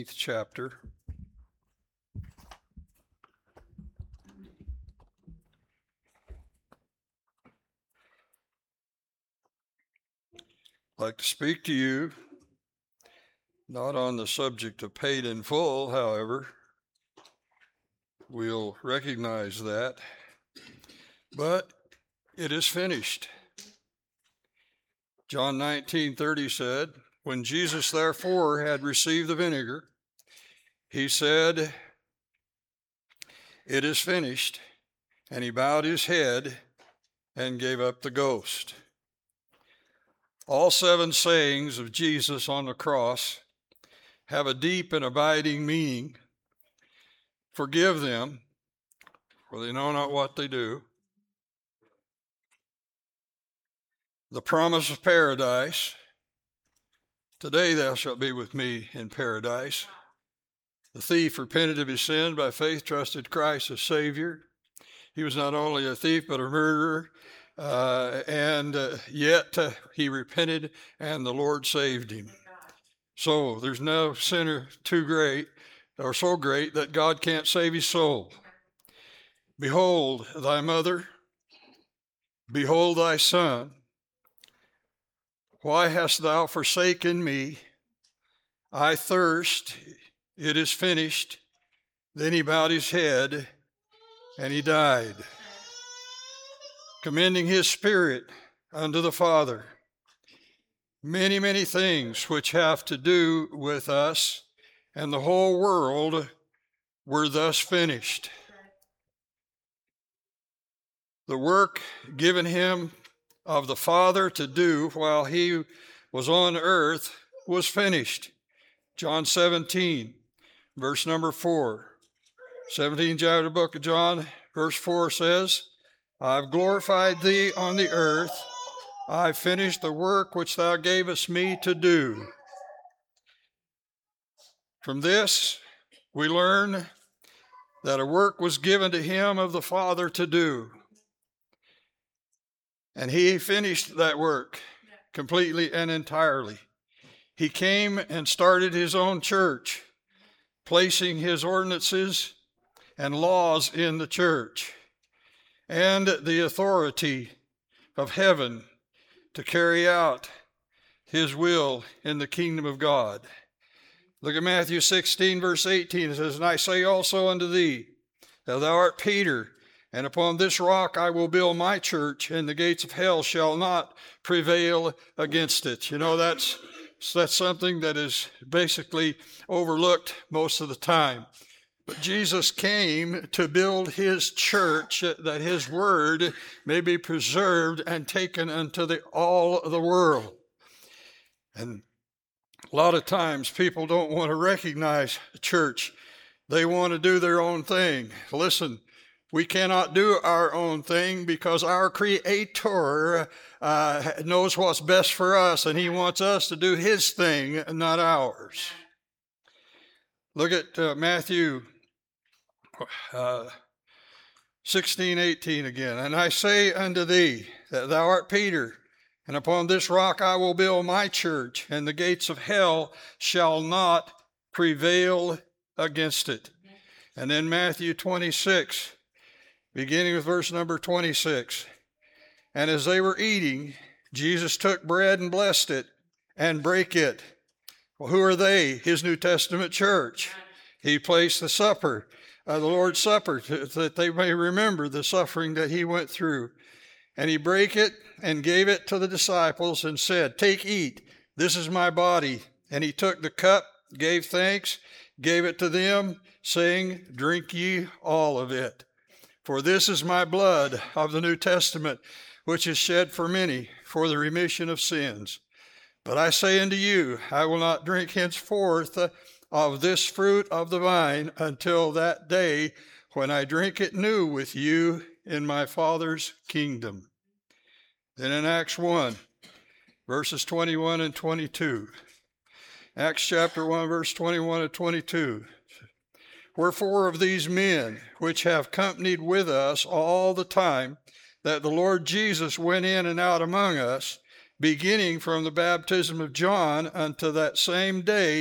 Chapter. I'd like to speak to you, not on the subject of paid in full, however. We'll recognize that. But it is finished. John 19:30 said, when Jesus therefore had received the vinegar, he said, it is finished. And he bowed his head and gave up the ghost. All 7 sayings of Jesus on the cross have a deep and abiding meaning. Forgive them, for they know not what they do. The promise of paradise. Today thou shalt be with me in paradise. The thief repented of his sin, by faith trusted Christ as Savior. He was not only a thief, but a murderer. Yet he repented, and the Lord saved him. So there's no sinner too great or so great that God can't save his soul. Behold thy mother, behold thy son. Why hast thou forsaken me? I thirst, it is finished. Then he bowed his head and he died, commending his spirit unto the Father. Many, many things which have to do with us and the whole world were thus finished. The work given him of the Father to do while he was on earth was finished. John 17, verse number 4. 17th chapter of the book of John, verse 4 says, I've glorified thee on the earth. I've finished the work which thou gavest me to do. From this, we learn that a work was given to him of the Father to do. And he finished that work completely and entirely. He came and started his own church, placing his ordinances and laws in the church, and the authority of heaven to carry out his will in the kingdom of God. Look at Matthew 16, verse 18. It says, And I say also unto thee, that thou art Peter, and upon this rock I will build my church, and the gates of hell shall not prevail against it. You know, that's something that is basically overlooked most of the time. But Jesus came to build his church, that his word may be preserved and taken unto all the world. And a lot of times people don't want to recognize the church. They want to do their own thing. Listen, we cannot do our own thing because our Creator knows what's best for us, and he wants us to do his thing, not ours. Look at Matthew 16:18 again. And I say unto thee that thou art Peter, and upon this rock I will build my church, and the gates of hell shall not prevail against it. And then Matthew 26, beginning with verse number 26. And as they were eating, Jesus took bread and blessed it and brake it. Well, who are they? His New Testament church. He placed the supper, the Lord's Supper, that they may remember the suffering that he went through. And he brake it and gave it to the disciples and said, Take, eat, this is my body. And he took the cup, gave thanks, gave it to them, saying, Drink ye all of it. For this is my blood of the New Testament, which is shed for many for the remission of sins. But I say unto you, I will not drink henceforth of this fruit of the vine until that day when I drink it new with you in my Father's kingdom. Then in Acts 1, verses 21 and 22. Acts chapter 1, verse 21 and 22. Wherefore of these men which have companied with us all the time that the Lord Jesus went in and out among us, beginning from the baptism of John unto that same day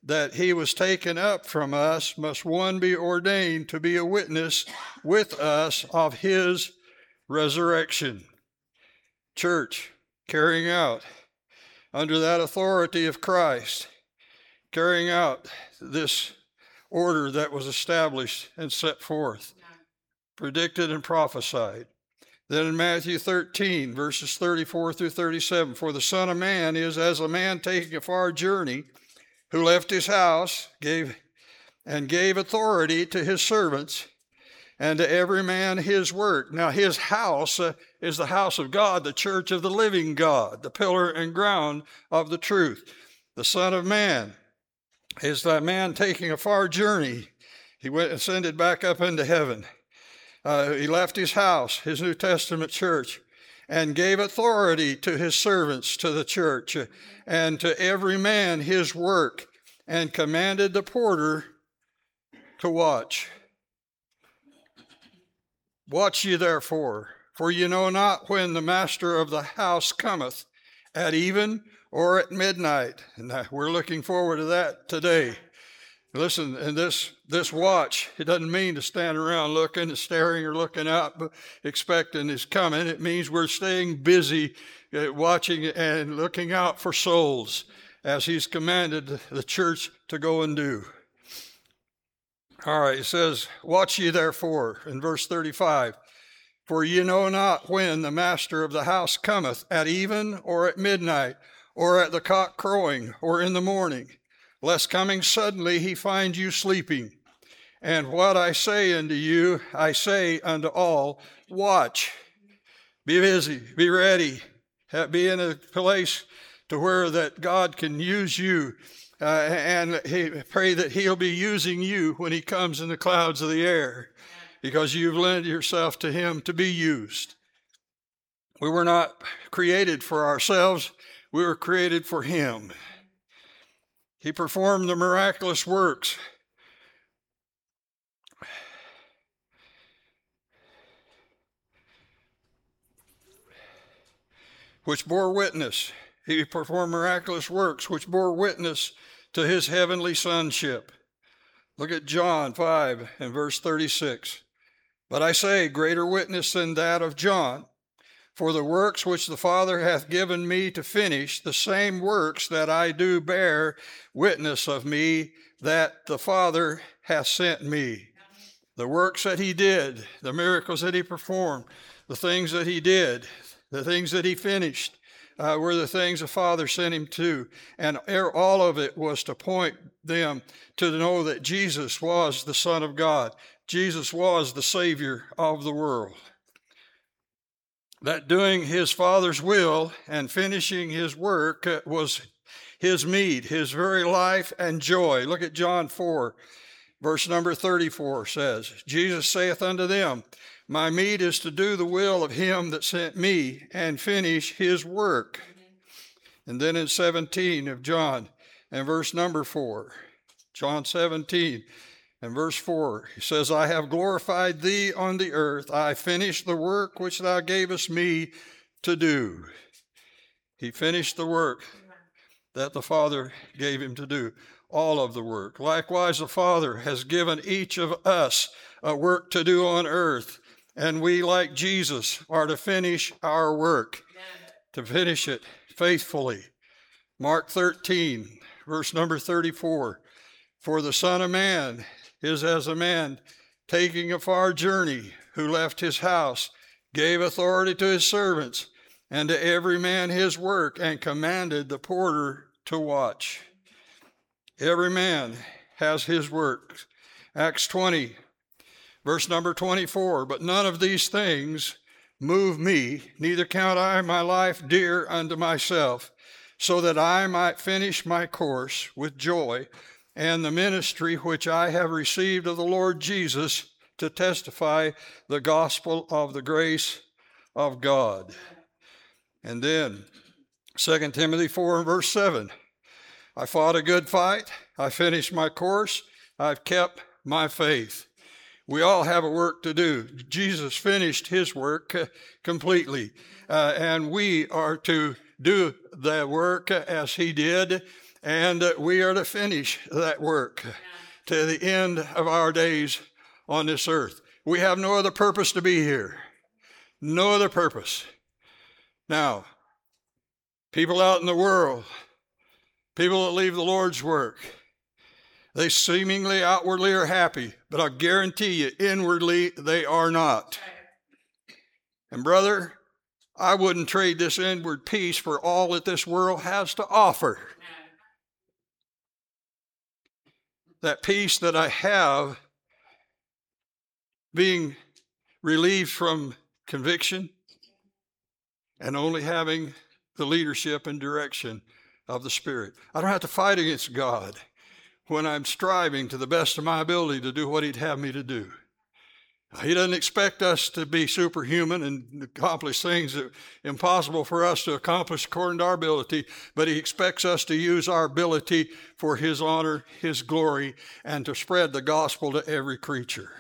that he was taken up from us, must one be ordained to be a witness with us of his resurrection. Church, carrying out under that authority of Christ, carrying out this order that was established and set forth, predicted and prophesied. Then in Matthew 13, verses 34 through 37, for the Son of Man is as a man taking a far journey, who left his house, gave authority to his servants, and to every man his work. Now his house is the house of God, the church of the living God, the pillar and ground of the truth. The Son of Man is that man taking a far journey. He ascended back up into heaven. He left his house, his New Testament church, and gave authority to his servants, to the church, and to every man his work, and commanded the porter to watch. Watch ye therefore, for ye know not when the master of the house cometh, at even or at midnight. And we're looking forward to that today. Listen, and this watch, it doesn't mean to stand around looking and staring or looking up, expecting his coming. It means we're staying busy watching and looking out for souls as he's commanded the church to go and do. All right, it says, watch ye therefore, in verse 35, for ye know not when the master of the house cometh, at even or at midnight, or at the cock crowing, or in the morning, lest coming suddenly he find you sleeping. And what I say unto you, I say unto all, watch, be busy, be ready, be in a place to where that God can use you, and pray that he'll be using you when he comes in the clouds of the air, because you've lent yourself to him to be used. We were not created for ourselves. We were created for him. He performed the miraculous works which bore witness. He performed miraculous works which bore witness to his heavenly sonship. Look at John 5 and verse 36. But I say, greater witness than that of John, for the works which the Father hath given me to finish, the same works that I do bear witness of me, that the Father hath sent me. The works that he did, the miracles that he performed, the things that he did, the things that he finished, were the things the Father sent him to. And all of it was to point them to know that Jesus was the Son of God. Jesus was the Savior of the world. That doing his Father's will and finishing his work was his meed, his very life and joy. Look at John 4, verse number 34 says, Jesus saith unto them, my meat is to do the will of him that sent me and finish his work. And then in 17 of John and verse number 4, John 17 and verse 4, he says, I have glorified thee on the earth. I finished the work which thou gavest me to do. He finished the work that the Father gave him to do, all of the work. Likewise, the Father has given each of us a work to do on earth. And we, like Jesus, are to finish our work, to finish it faithfully. Mark 13, verse number 34, for the Son of Man is as a man taking a far journey, who left his house, gave authority to his servants, and to every man his work, and commanded the porter to watch. Every man has his work. Acts 20, verse number 24, but none of these things move me, neither count I my life dear unto myself, so that I might finish my course with joy, and the ministry which I have received of the Lord Jesus, to testify the gospel of the grace of God. And then 2 Timothy 4 and verse 7, I fought a good fight, I finished my course, I've kept my faith. We all have a work to do. Jesus finished his work completely, and we are to do the work as he did, And we are to finish that work to the end of our days on this earth. We have no other purpose to be here. No other purpose. Now, people out in the world, people that leave the Lord's work, they seemingly outwardly are happy, but I guarantee you inwardly they are not. And brother, I wouldn't trade this inward peace for all that this world has to offer. That peace that I have, being relieved from conviction and only having the leadership and direction of the Spirit. I don't have to fight against God when I'm striving to the best of my ability to do what He'd have me to do. He doesn't expect us to be superhuman and accomplish things that are impossible for us to accomplish according to our ability, but He expects us to use our ability for His honor, His glory, and to spread the gospel to every creature.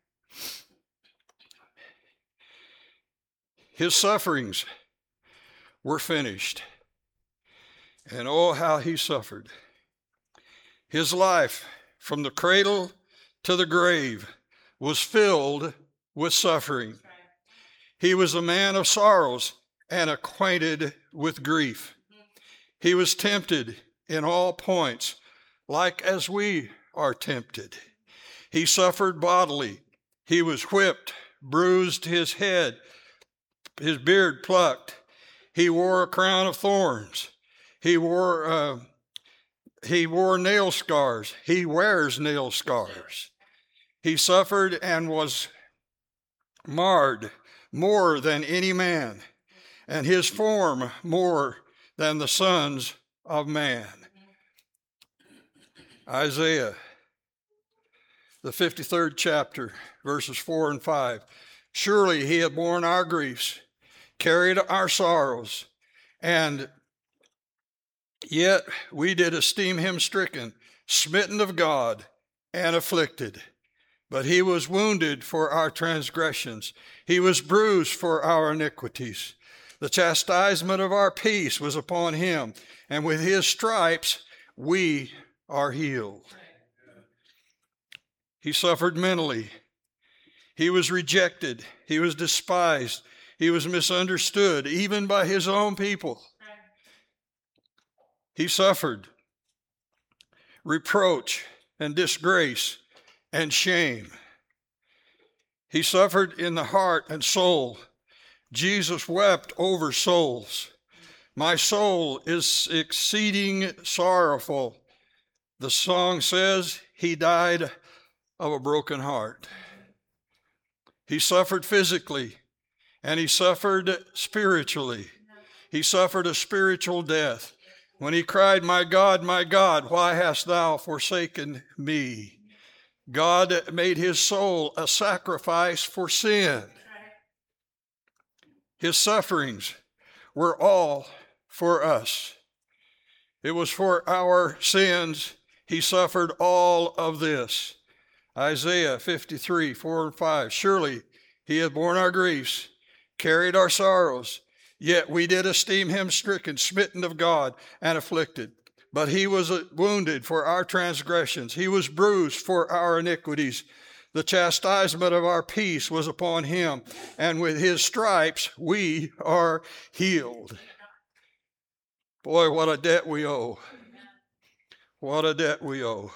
His sufferings were finished. And oh, how He suffered. His life from the cradle to the grave was filled with suffering. He was a man of sorrows and acquainted with grief. He was tempted in all points, like as we are tempted. He suffered bodily. He was whipped, bruised his head, his beard plucked. He wore a crown of thorns. He wore nail scars. He wears nail scars. He suffered and was marred more than any man, and his form more than the sons of man. Isaiah, the 53rd chapter, verses 4 and 5. Surely He had borne our griefs, carried our sorrows, and yet we did esteem Him stricken, smitten of God, and afflicted. But He was wounded for our transgressions. He was bruised for our iniquities. The chastisement of our peace was upon Him, and with His stripes we are healed. He suffered mentally. He was rejected. He was despised. He was misunderstood, even by His own people. He suffered reproach and disgrace and shame. He suffered in the heart and soul. Jesus wept over souls. My soul is exceeding sorrowful. The song says He died of a broken heart. He suffered physically, and He suffered spiritually. He suffered a spiritual death when He cried, my God, why hast Thou forsaken me? God made His soul a sacrifice for sin. His sufferings were all for us. It was for our sins He suffered all of this. Isaiah 53, 4 and 5. Surely He had borne our griefs, carried our sorrows, yet we did esteem Him stricken, smitten of God, and afflicted. But He was wounded for our transgressions. He was bruised for our iniquities. The chastisement of our peace was upon Him, and with His stripes we are healed. Boy, what a debt we owe. What a debt we owe.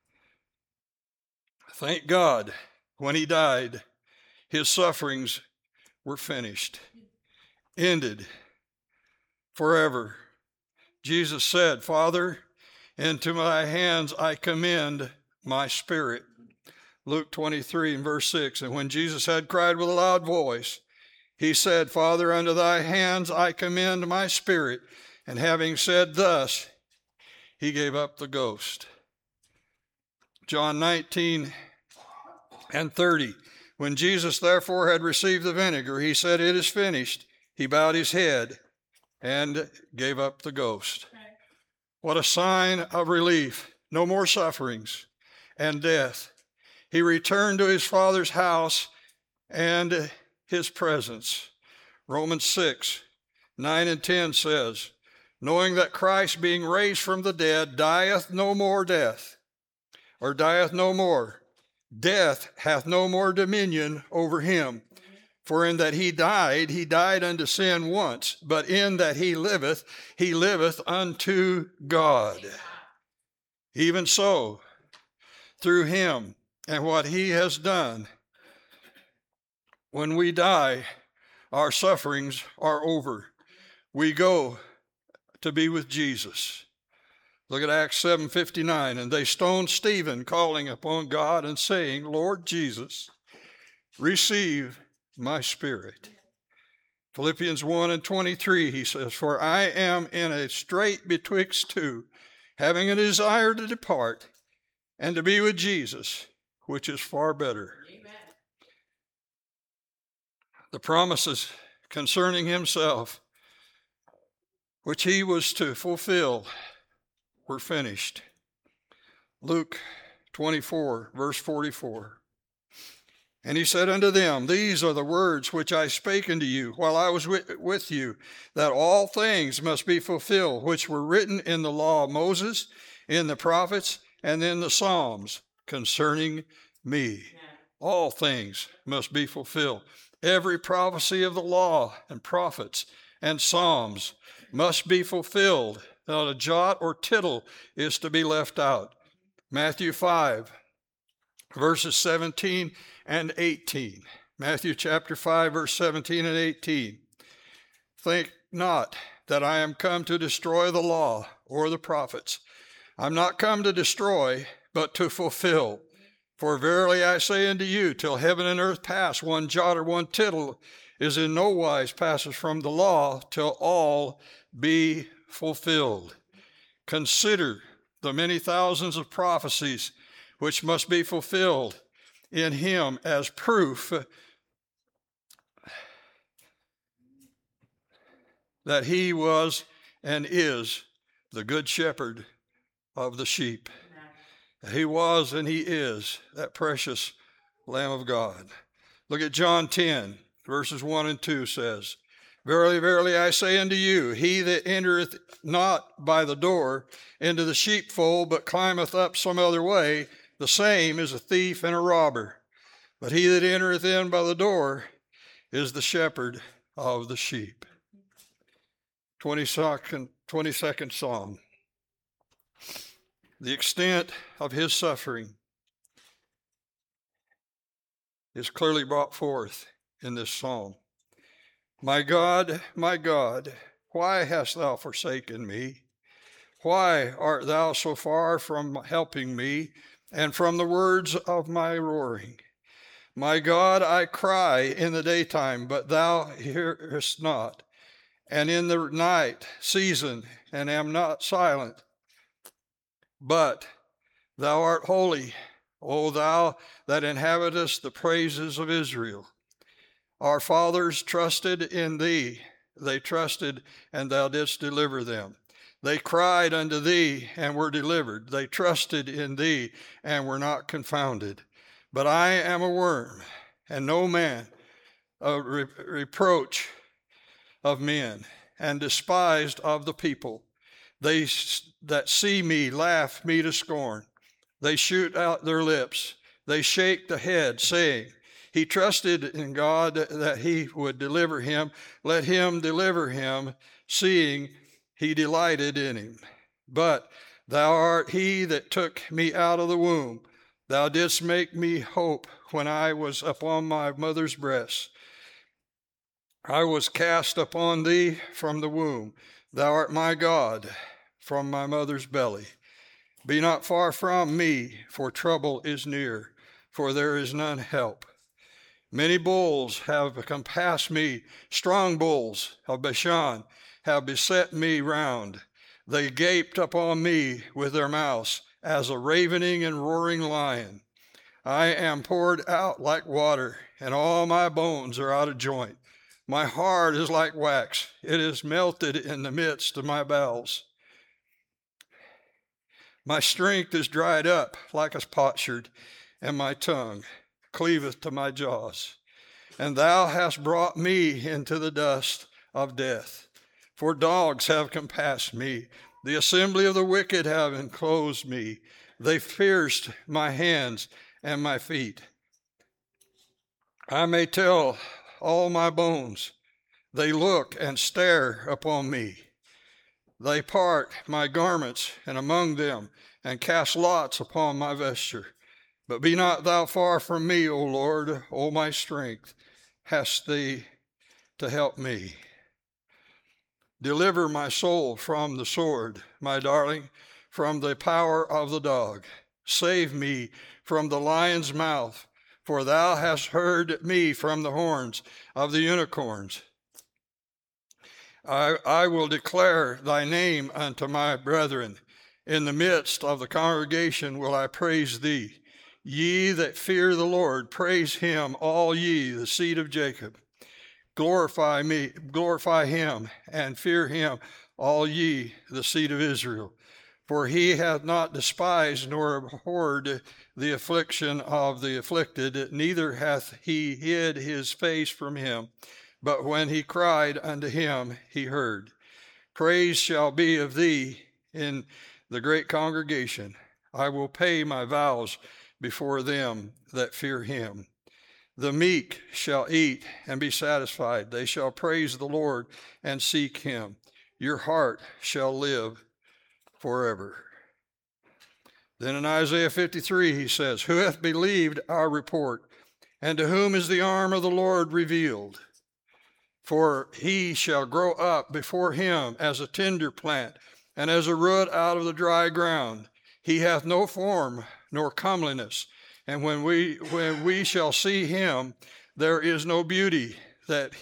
Thank God, when He died, His sufferings were finished, ended forever. Jesus said, Father, into Thy hands I commend my spirit. Luke 23 and verse 6. And when Jesus had cried with a loud voice, He said, Father, unto Thy hands I commend my spirit. And having said thus, He gave up the ghost. John 19 and 30. When Jesus therefore had received the vinegar, He said, It is finished. He bowed His head and gave up the ghost. What a sign of relief. No more sufferings and death. He returned to His Father's house and His presence. Romans 6, 9 and 10 says, knowing that Christ, being raised from the dead, dieth no more. Death hath no more dominion over him. For in that he died unto sin once, but in that he liveth unto God. Even so, through him and what he has done, when we die, our sufferings are over. We go to be with Jesus. Look at Acts 7:59. And they stoned Stephen, calling upon God and saying, Lord Jesus, receive my spirit. Philippians 1:23, he says, for I am in a strait betwixt two, having a desire to depart and to be with Jesus, which is far better. Amen. The promises concerning himself, which he was to fulfill, were finished. Luke 24, verse 44. And he said unto them, these are the words which I spake unto you while I was with you, that all things must be fulfilled, which were written in the law of Moses, in the prophets, and in the Psalms concerning me. Yeah. All things must be fulfilled. Every prophecy of the law and prophets and Psalms must be fulfilled. Not a jot or tittle is to be left out. Matthew 5, verses 17 and 18. Matthew chapter 5, verse 17 and 18. Think not that I am come to destroy the law or the prophets. I'm not come to destroy, but to fulfill. For verily I say unto you, till heaven and earth pass, one jot or one tittle is in no wise passes from the law, till all be fulfilled. Consider the many thousands of prophecies which must be fulfilled in him as proof that he was and is the good shepherd of the sheep. He was and he is that precious Lamb of God. Look at John 10, verses 1 and 2 says, verily, verily, I say unto you, he that entereth not by the door into the sheepfold, but climbeth up some other way, the same is a thief and a robber. But he that entereth in by the door is the shepherd of the sheep. 22nd Psalm. The extent of his suffering is clearly brought forth in this psalm. My God, why hast thou forsaken me? Why art thou so far from helping me and from the words of my roaring? My God, I cry in the daytime, but thou hearest not, and in the night season, and am not silent. But thou art holy, O thou that inhabitest the praises of Israel. Our fathers trusted in thee. They trusted, and thou didst deliver them. They cried unto thee, and were delivered. They trusted in thee, and were not confounded. But I am a worm, and no man, a reproach of men, and despised of the people. They that see me laugh me to scorn. They shoot out their lips. They shake the head, saying, he trusted in God that he would deliver him. Let him deliver him, seeing he delighted in him. But thou art he that took me out of the womb. Thou didst make me hope when I was upon my mother's breast. I was cast upon thee from the womb. Thou art my God from my mother's belly. Be not far from me, for trouble is near, for there is none help. Many bulls have compassed me, strong bulls of Bashan have beset me round. They gaped upon me with their mouths as a ravening and roaring lion. I am poured out like water, and all my bones are out of joint. My heart is like wax. It is melted in the midst of my bowels. My strength is dried up like a potsherd, and my tongue cleaveth to my jaws. And thou hast brought me into the dust of death. For dogs have compassed me. The assembly of the wicked have enclosed me. They pierced my hands and my feet. I may tell all my bones. They look and stare upon me. They part my garments and among them, and cast lots upon my vesture. But be not thou far from me, O Lord, O my strength. Hast thee to help me. Deliver my soul from the sword, my darling, from the power of the dog. Save me from the lion's mouth, for thou hast heard me from the horns of the unicorns. I will declare thy name unto my brethren. In the midst of the congregation will I praise thee. Ye that fear the Lord, praise him, all ye, the seed of Jacob. Glorify him, and fear him, all ye, the seed of Israel. For he hath not despised nor abhorred the affliction of the afflicted, neither hath he hid his face from him. But when he cried unto him, he heard. Praise shall be of thee in the great congregation. I will pay my vows before them that fear him. The meek shall eat and be satisfied. They shall praise the Lord and seek him. Your heart shall live forever. Then in Isaiah 53 he says, Who hath believed our report? And to whom is the arm of the Lord revealed? For he shall grow up before him as a tender plant, and as a root out of the dry ground. He hath no form nor comeliness, and when we shall see him, there is no beauty that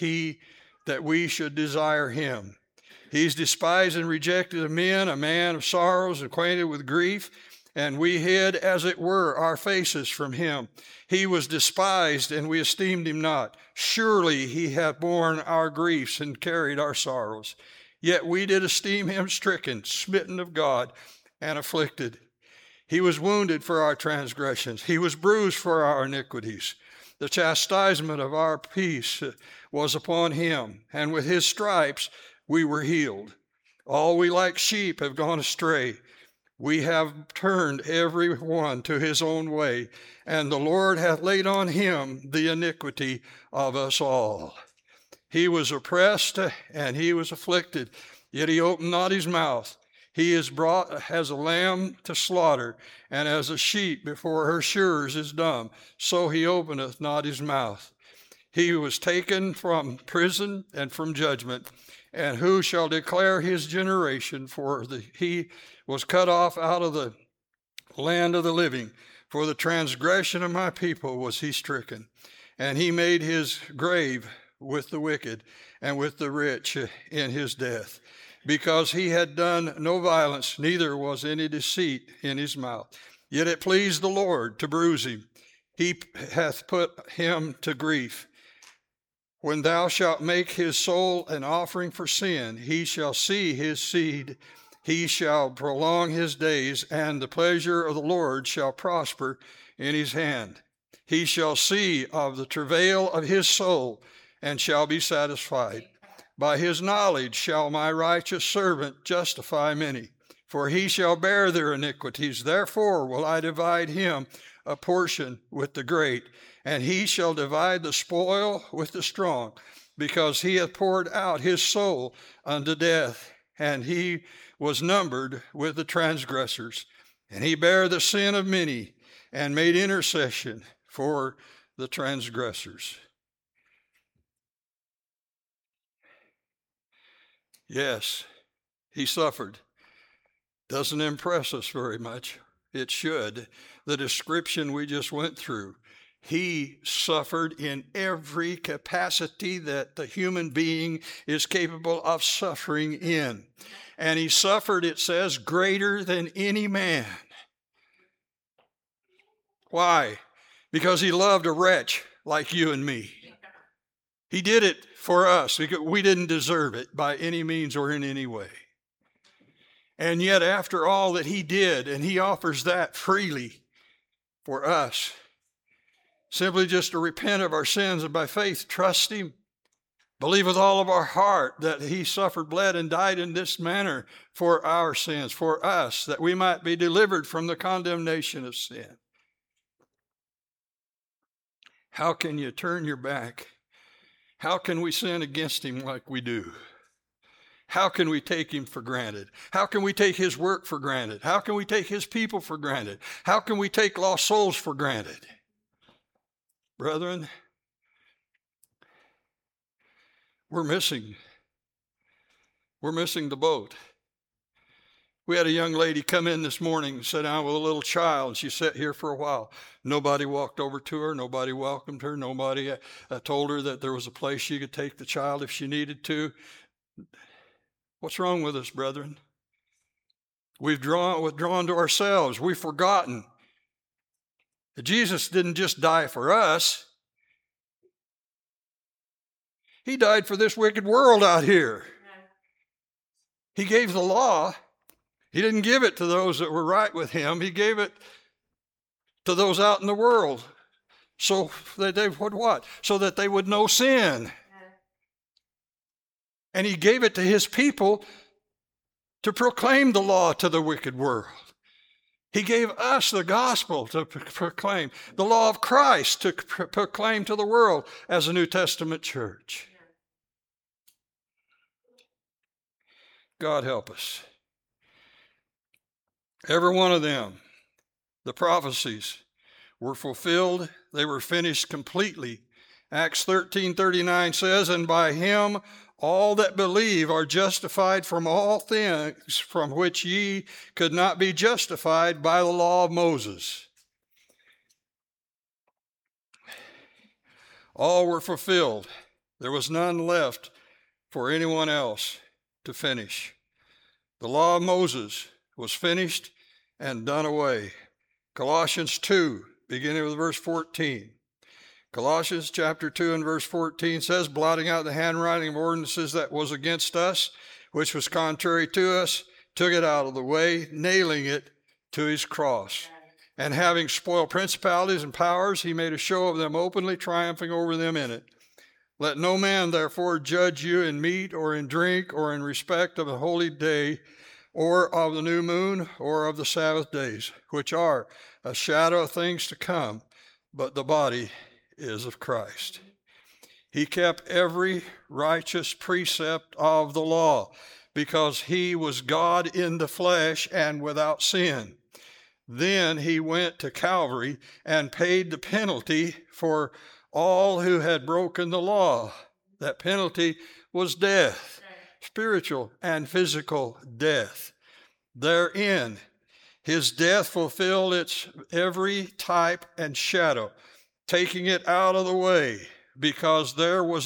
we should desire him. He's despised and rejected of men, a man of sorrows, acquainted with grief, and we hid, as it were, our faces from him. He was despised, and we esteemed him not. Surely he hath borne our griefs and carried our sorrows. Yet we did esteem him stricken, smitten of God, and afflicted. He was wounded for our transgressions. He was bruised for our iniquities. The chastisement of our peace was upon him, and with his stripes we were healed. All we like sheep have gone astray. We have turned every one to his own way, and the Lord hath laid on him the iniquity of us all. He was oppressed and he was afflicted, yet he opened not his mouth. He is brought as a lamb to slaughter, and as a sheep before her shearers is dumb, so he openeth not his mouth. He was taken from prison and from judgment, and who shall declare his generation? For he was cut off out of the land of the living. For the transgression of my people was he stricken. And he made his grave with the wicked and with the rich in his death. Because he had done no violence, neither was any deceit in his mouth. Yet it pleased the Lord to bruise him. He hath put him to grief. When thou shalt make his soul an offering for sin, he shall see his seed. He shall prolong his days, and the pleasure of the Lord shall prosper in his hand. He shall see of the travail of his soul, and shall be satisfied. By his knowledge shall my righteous servant justify many, for he shall bear their iniquities. Therefore will I divide him a portion with the great, and he shall divide the spoil with the strong, because he hath poured out his soul unto death, and he was numbered with the transgressors. And he bare the sin of many, and made intercession for the transgressors. Yes, he suffered. Doesn't impress us very much. It should. The description we just went through. He suffered in every capacity that the human being is capable of suffering in. And he suffered, it says, greater than any man. Why? Because he loved a wretch like you and me. He did it for us because we didn't deserve it by any means or in any way. And yet after all that he did, and he offers that freely for us, simply just to repent of our sins and by faith trust him, Believe with all of our heart that he suffered, bled, and died in this manner for our sins, for us, that we might be delivered from the condemnation of sin. How can you turn your back? How can we sin against him like we do? How can we take him for granted? How can we take his work for granted? How can we take his people for granted? How can we take lost souls for granted? Brethren, we're missing the boat. We had a young lady come in this morning and sit down with a little child, and she sat here for a while. Nobody walked over to her. Nobody welcomed her. Nobody told her that there was a place she could take the child if she needed to. What's wrong with us, brethren? We've withdrawn to ourselves. We've forgotten that Jesus didn't just die for us. He died for this wicked world out here. He gave the law. He didn't give it to those that were right with him. He gave it to those out in the world. So that they would what? So that they would know sin. And he gave it to his people to proclaim the law to the wicked world. He gave us the gospel to proclaim, the law of Christ to proclaim to the world as a New Testament church. God help us. Every one of them, the prophecies, were fulfilled. They were finished completely. Acts 13:39 says, and by him all that believe are justified from all things from which ye could not be justified by the law of Moses. All were fulfilled. There was none left for anyone else to finish. The law of Moses was finished and done away. Colossians 2, beginning with verse 14. Colossians chapter 2 and verse 14 says, blotting out the handwriting of ordinances that was against us, which was contrary to us, took it out of the way, nailing it to his cross. And having spoiled principalities and powers, he made a show of them openly, triumphing over them in it. Let no man therefore judge you in meat or in drink or in respect of a holy day or of the new moon or of the Sabbath days, which are a shadow of things to come, but the body is of Christ. He kept every righteous precept of the law because he was God in the flesh and without sin. Then he went to Calvary and paid the penalty for all who had broken the law. That penalty was death, spiritual and physical death. Therein, his death fulfilled its every type and shadow, taking it out of the way, because there was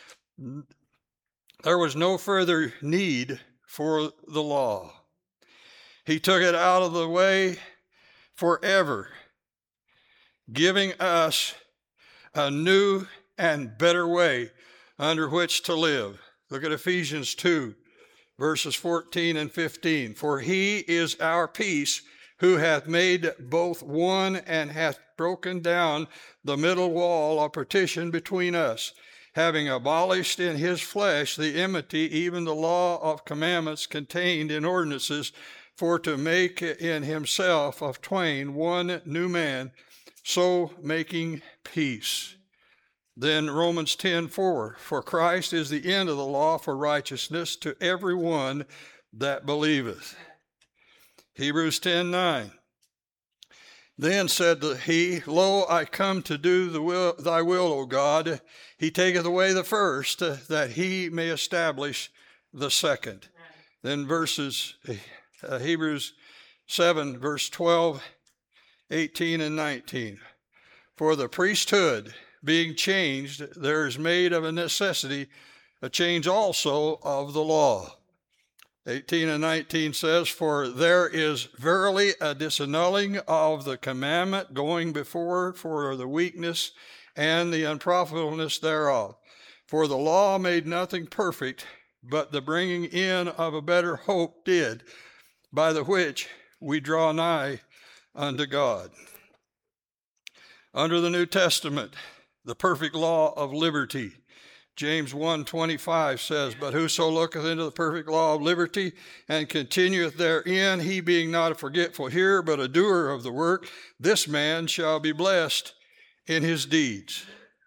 no further need for the law. He took it out of the way forever, giving us a new and better way under which to live. Look at Ephesians 2, verses 14 and 15. For he is our peace, who hath made both one and hath broken down the middle wall of partition between us, having abolished in his flesh the enmity, even the law of commandments contained in ordinances, for to make in himself of twain one new man, so making peace. Then Romans 10:4, for Christ is the end of the law for righteousness to every one that believeth. Hebrews 10:9, then said he, lo, I come to do thy will, O God. He taketh away the first, that he may establish the second. Then Hebrews 7, verse 12, 18, and 19. For the priesthood being changed, there is made of a necessity a change also of the law. 18 and 19 says, for there is verily a disannulling of the commandment going before for the weakness and the unprofitableness thereof. For the law made nothing perfect, but the bringing in of a better hope did, by the which we draw nigh unto God. Under the New Testament, the perfect law of liberty James 1:25 says, "But whoso looketh into the perfect law of liberty and continueth therein, he being not a forgetful hearer, but a doer of the work, this man shall be blessed in his deeds."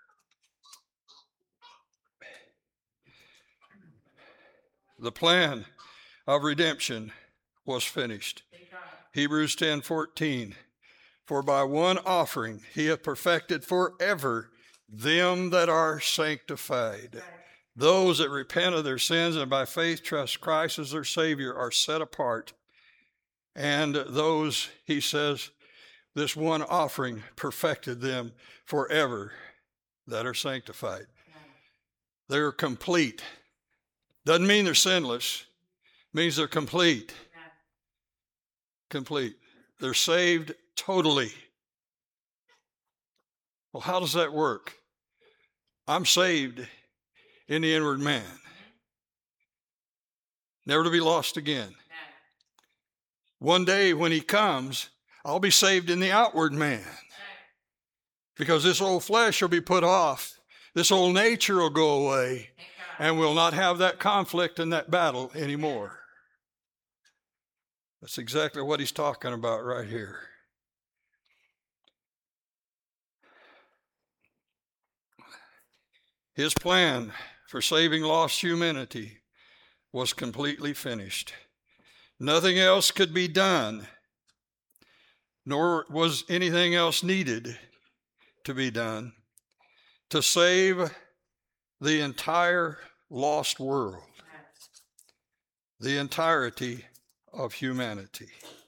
The plan of redemption was finished. Hebrews 10:14, "For by one offering he hath perfected forever them that are sanctified." Those that repent of their sins and by faith trust Christ as their Savior are set apart. And those, he says, this one offering perfected them forever that are sanctified. They're complete. Doesn't mean they're sinless. It means they're complete. Complete. They're saved totally. Well, how does that work? I'm saved in the inward man, never to be lost again. One day when he comes, I'll be saved in the outward man, because this old flesh will be put off. This old nature will go away, and we'll not have that conflict and that battle anymore. That's exactly what he's talking about right here. His plan for saving lost humanity was completely finished. Nothing else could be done, nor was anything else needed to be done to save the entire lost world, the entirety of humanity.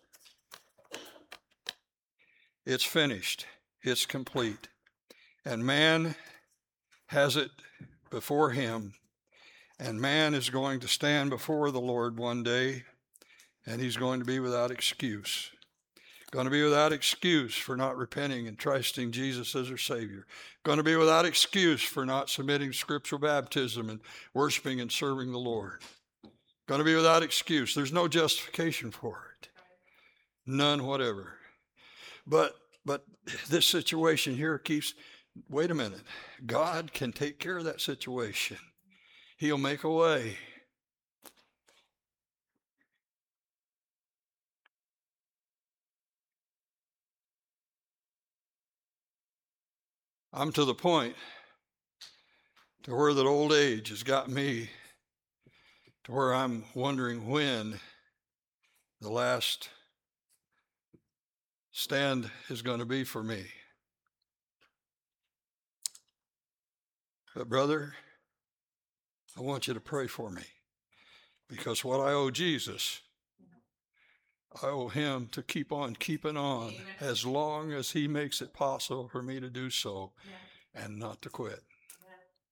It's finished. It's complete. And man has it before him. And man is going to stand before the Lord one day, and he's going to be without excuse. Going to be without excuse for not repenting and trusting Jesus as their Savior. Going to be without excuse for not submitting to scriptural baptism and worshiping and serving the Lord. Going to be without excuse. There's no justification for it. None whatever. But this situation here keeps, wait a minute. God can take care of that situation. He'll make a way. I'm to the point to where that old age has got me to where I'm wondering when the last stand is going to be for me. But brother, I want you to pray for me, because what I owe Jesus, I owe him to keep on keeping on. Amen. As long as he makes it possible for me to do so. Yeah. And not to quit. Yeah.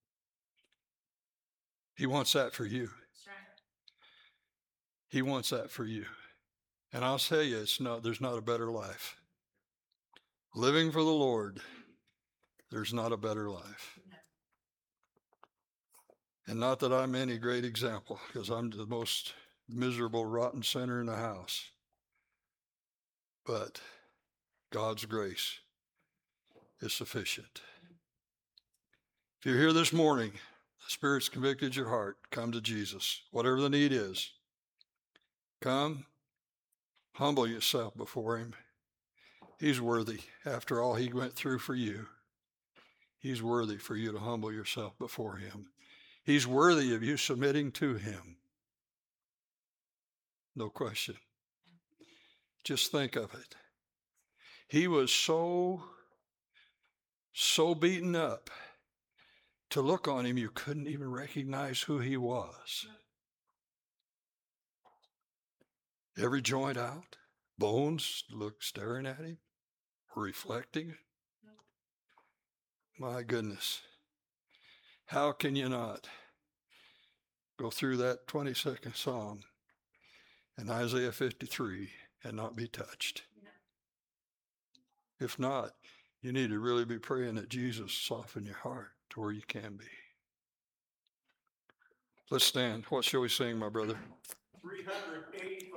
He wants that for you. That's right. He wants that for you. And I'll tell you, there's not a better life. Living for the Lord, there's not a better life. And not that I'm any great example, because I'm the most miserable, rotten sinner in the house. But God's grace is sufficient. If you're here this morning, the Spirit's convicted your heart, come to Jesus. Whatever the need is, come, humble yourself before him. He's worthy. After all he went through for you, he's worthy for you to humble yourself before him. He's worthy of you submitting to him. No question. Just think of it. He was so beaten up. To look on him, you couldn't even recognize who he was. Every joint out, bones staring at him, reflecting. My goodness. How can you not go through that 22nd Psalm and Isaiah 53 and not be touched? If not, you need to really be praying that Jesus soften your heart to where you can be. Let's stand. What shall we sing, my brother? 385.